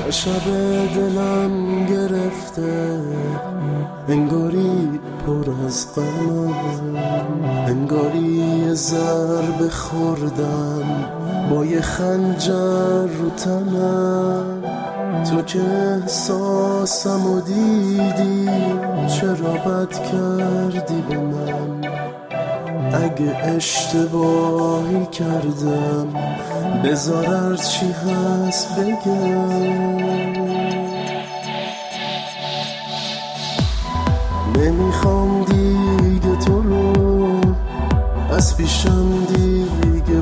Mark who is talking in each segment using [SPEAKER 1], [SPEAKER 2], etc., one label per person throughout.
[SPEAKER 1] شب دلم گرفته، انگاری پر از غمم، انگاری یه ضربه خوردم با یه خنجر رو تنم. تو که احساسمو دیدی چرا بد کردی به من؟ اگه اشتباهی کردم بذار هرچی هست بگم. نمیخوام دیگه تو رو از پیشم دیگه،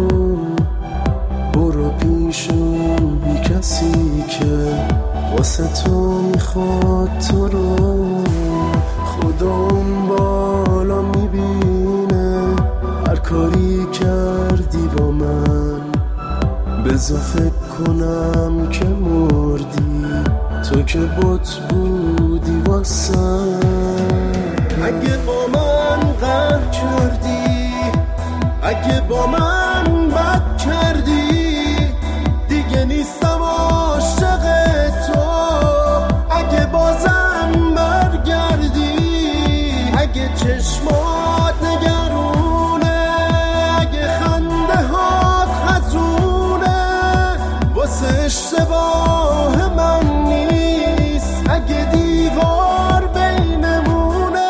[SPEAKER 1] برو پیشون بی کسی که واسه تو میخواد تو رو. خدا اون بالا میبینه هر کاری کردی با من، بذار فکر کنم که مردی تو که بت بودی واسم. اگه با من قهر کردی، اگه با من بد کردی، دیگه نیستم عاشق تو. اگه بازم برگردی، اگه چشمات نگرونه، اگه خنده هات خزونه، واسه اشتباه من نیست. اگه دیوار بینمونه،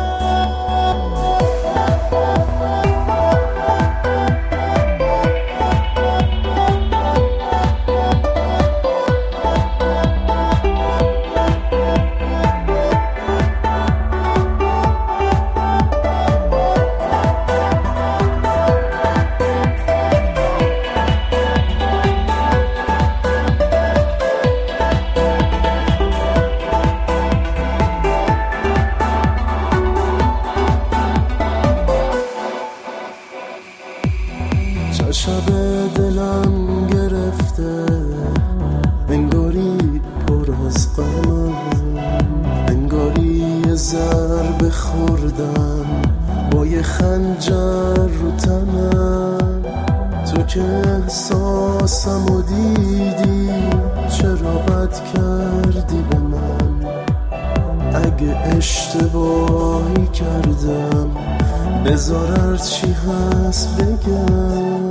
[SPEAKER 1] شب دلم گرفته، انگاری پر از غمم، انگاری یه ضربه خوردم با یه خنجر رو تنم. تو که احساسمو دیدی چرا بد کردی به من؟ اگه اشتباهی کردم بذار هرچی هست بگم.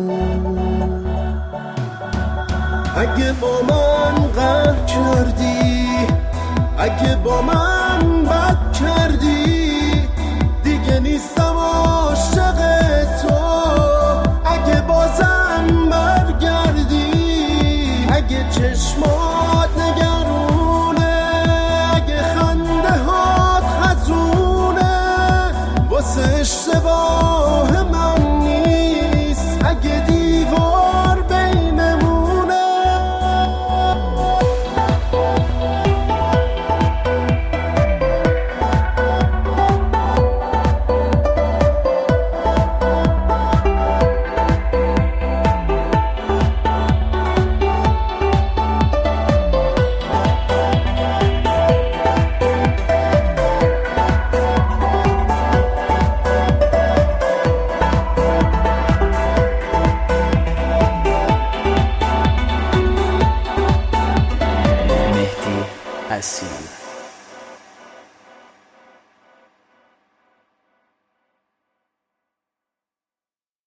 [SPEAKER 1] اگه با من قهر کردی، اگه با من بد کردی، دیگه نیستم عاشق تو. اگه بازم برگردی، اگه چشمات نگرونه، اگه خنده هات خزونه، واسه اشتباه من نیست. اگه دیوار بینمونه،
[SPEAKER 2] I see.